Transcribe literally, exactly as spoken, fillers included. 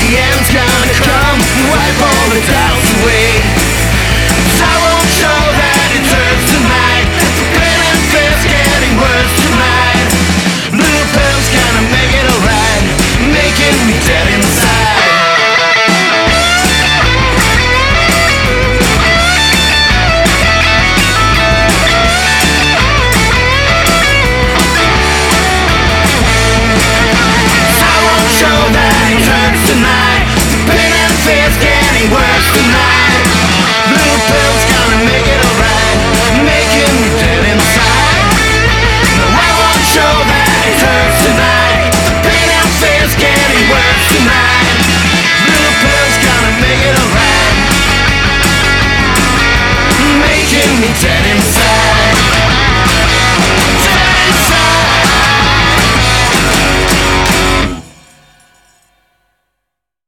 end's gonna come, wipe all the doubts away. I won't show that it hurts tonight. The pain and fear's getting worse tonight. Blue pill's gonna make it alright, making me dead in